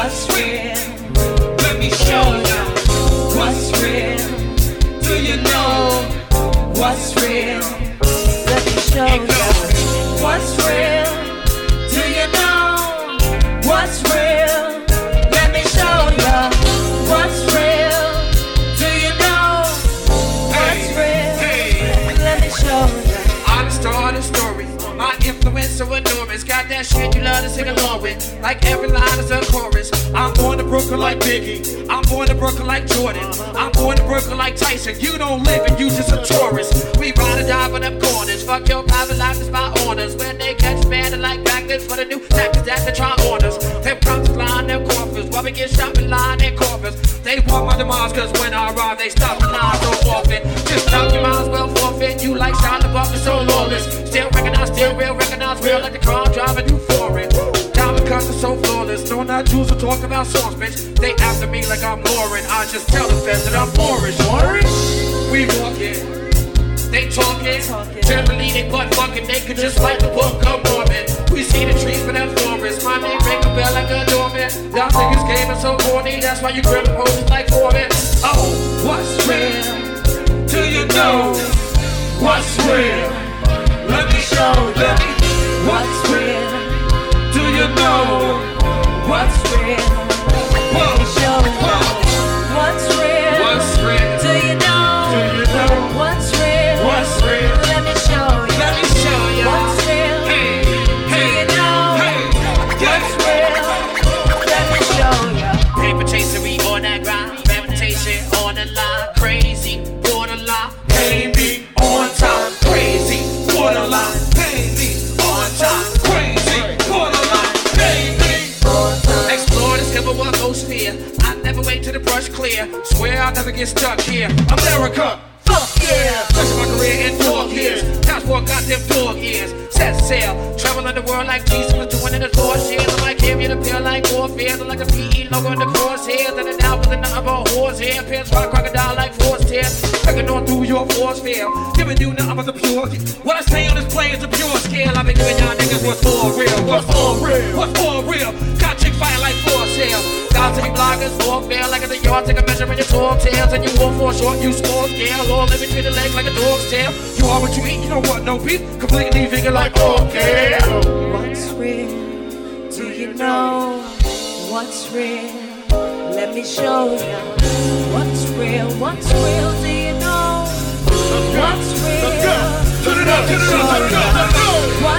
what's real? Let me show you what's real. Do you know what's real? Let me show you what's real. Do you know what's real? Let me show you what's real. Do you know what's real? Let me show you. Honest to honest story. My influence so enormous. Got that shit you love to sing along with. Like every line is a chorus. I'm born to Brooklyn like Biggie. I'm born to Brooklyn like Jordan. I'm born to Brooklyn like Tyson. You don't live and you just a tourist. We ride or die for them corners. Fuck your private life, is my honors. When they catch man like magnets for the new tactics that they try on us. Them cops line their coffers while we get shot in line and corpus. They want my demise cause when I arrive they stop the line so often. Just stop, you might as well forfeit. You like Shia LaBeouf, so lawless. Still recognize real like the car driving you foreign. Diamond cuts are so flawless. Knowing that Jews will talk about songs, bitch. They after me like I'm Lauren. I just tell the feds that I'm Moorish. We walking. They talking, generally they butt fucking naked just like the book of Mormon. We see the trees for that forest. My name ring a bell like a doorman. Y'all niggas came in so corny, that's why you grab poses like Foreman. Oh, what's real? Do you know what's real? Let me show you what's real. Do you know what's real? Let me show you what's real. What's real? Do you know what's real? What's real? Let me show you. Let me show you what's real. Hey, Do you know what's real? Let me show you. Paper chaser, we on that grind. Reputation on the line. Crazy, borderline. Pay me on time. Crazy, borderline. Pay me on time. Crazy, borderline. Pay me on time. Explore this Hippopotamosphere. I never wait till the brush clear. Swear I'll never get stuck here. America. Fuck yeah! Pushing my career in 4 years. Passport got them dog ears. Set sail. Traveling the world like Jesus was doing in the 4 years. I might give you the pill like warfare. Like a PE logo in the crosshairs. And then now with nothing but horse hair. Pants rock crocodile like force tear. Breaking on through your force field. Giving you nothing but the pure. What I say on this play is a pure scale. I've been giving y'all niggas what's for real. What's for real? What's for real? Got chick fighting like force sale. Guys take bloggers for fail. Like at the yard, take a measure in your tall tails. And you walk for short, you small scale. All in between the legs like a dog's tail. You are what you eat, you don't want no beef. Completely vegan like okay. What's real? Do you know what's real? Let me show you what's real. What's real? Do you know what's real? Turn it up, turn it up, turn it up.